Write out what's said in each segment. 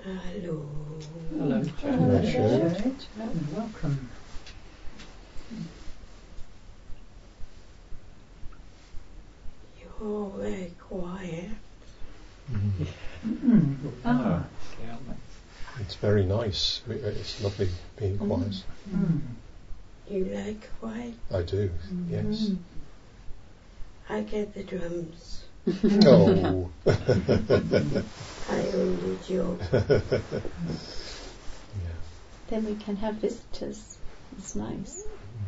Hello. Hello, Hello, Joe. Welcome. You're very quiet. It's very nice. It's lovely being quiet. You like quiet? I do, yes. I get the drums. No. I only joke. Then we can have visitors. It's nice.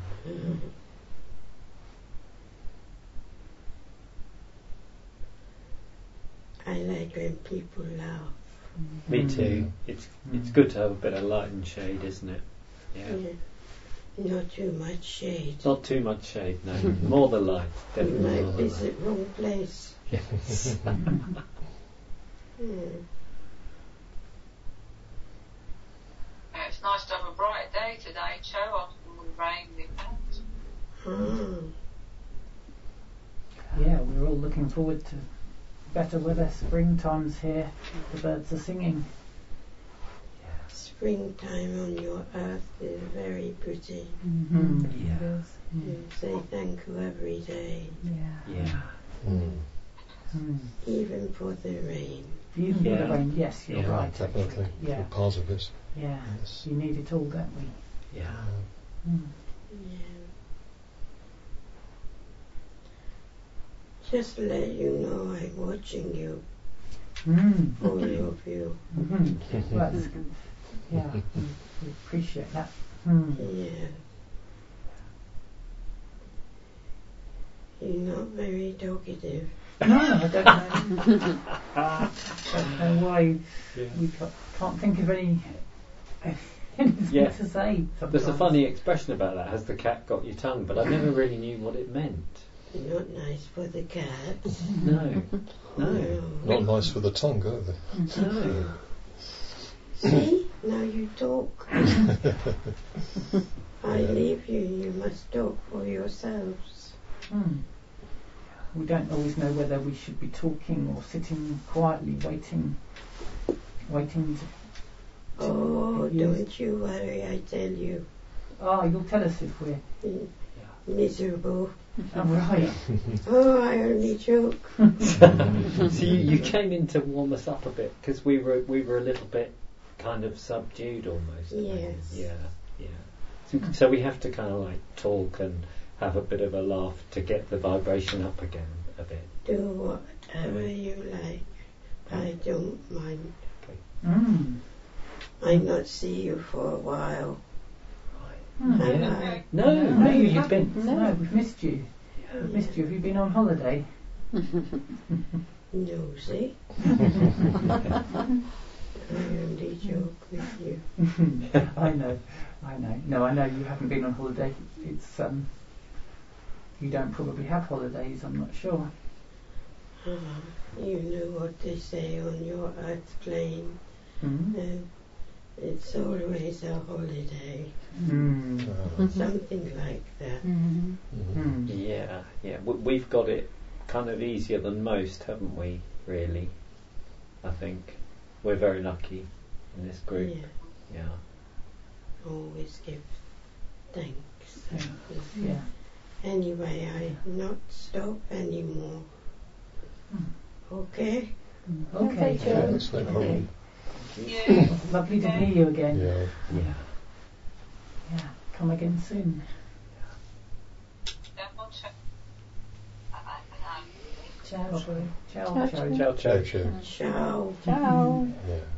I like when people laugh. Me too. It's good to have a bit of light and shade, isn't it? Yeah. Not too much shade. Not too much shade, no. More the light, You definitely. might visit wrong place. Yes. It's nice to have a bright day today, Joe, after all the rain we've had. Yeah, we're all looking forward to better weather. Springtime's here. The birds are singing. Springtime on your earth is very pretty. Yeah. You say thank you every day. Yeah. Even for the rain. Even for the rain, yes, you're Yeah, right. Definitely. Actually. Yeah. Part of it. Yeah. Yes. You need it all, don't we? Yeah. Yeah. Just to let you know I'm watching you. All of you. Well, that's good. Yeah, we appreciate that. Yeah. You're not very talkative. No, I don't know. I don't know why we can't think of anything to say. Sometimes. There's a funny expression about that. Has the cat got your tongue? But I never really knew what it meant. Not nice for the cats. No. Not nice for the tongue, either. No. See? Now you talk. I leave you. You must talk for yourselves. We don't always know whether we should be talking or sitting quietly, waiting to. Oh, don't you worry, I tell you. You'll tell us if we're Miserable. Oh, right. Oh, I only joke. So you came in to warm us up a bit because we were a little bit kind of subdued almost. Yes. Yeah. So we have to kind of like talk and have a bit of a laugh to get the vibration up again a bit. Do whatever you like. I don't mind. I not see you for a while. No, you've been. No, we've missed you. We've missed you. Have you been on holiday? Nosy. I only joke with you. I know. No, I know you haven't been on holiday. It's you don't probably have holidays. I'm not sure. You know what they say on your earth plane. It's always a holiday. Something like that. Yeah. We've got it kind of easier than most, haven't we? Really, I think we're very lucky in this group. Yeah. Always give thanks. Yeah. Anyway, I not stop anymore. Okay? Okay, Yeah, Joe. that's no problem. Lovely to hear you again. Yeah. Come again soon. Ciao. Ciao. Ciao. Ciao. Yeah.